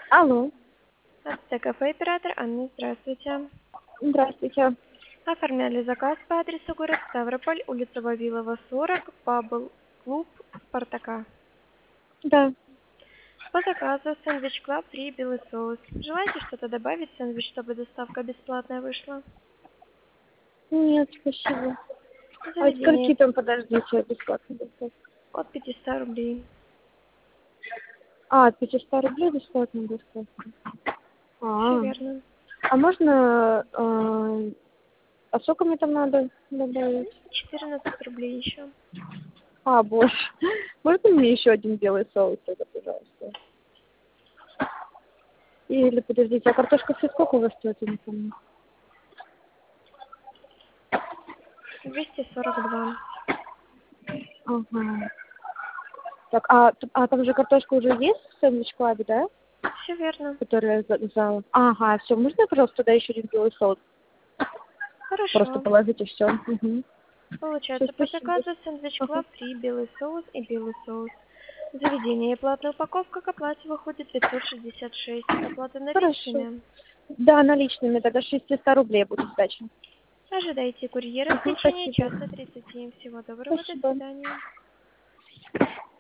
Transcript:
Алло, АТТ кафе оператор Анна, здравствуйте. здравствуйте. Оформляли заказ по адресу город Ставрополь, улица Вавилова, 40, Бабл клуб Спартака. Да, По заказу сэндвич клаб 3 белый соус. Желаете что-то добавить в сэндвич, чтобы доставка бесплатная вышла? нет, спасибо. А от Заведение скольки там, подождите, бесплатно доставка? от 500 рублей. А, от 500 рублей бесплатная доставка. Все А, верно. а можно, а сколько мне там надо добавить? 14 рублей еще. А, больше. Можно мне еще один белый соус тогда, пожалуйста? Или, подождите, а картошка фри сколько у вас стоит, я не помню? 242. Ага. Так, а там же картошка уже есть в сэндвич клабе, да? Все верно. Которая за... Ага, все, можно, пожалуйста, туда еще один белый соус? Просто Хорошо. положите все. Угу. Все, Получается, по спасибо. заказу сэндвич Ага. клаб 3 белый соус и белый соус. Заведение и платная упаковка к оплате выходит 566. Оплата Хорошо. наличными. Да, наличными, тогда 600 рублей будет сдача. Ожидайте курьера в Угу, течение спасибо. часа 30. Всего доброго, до Спасибо. свидания.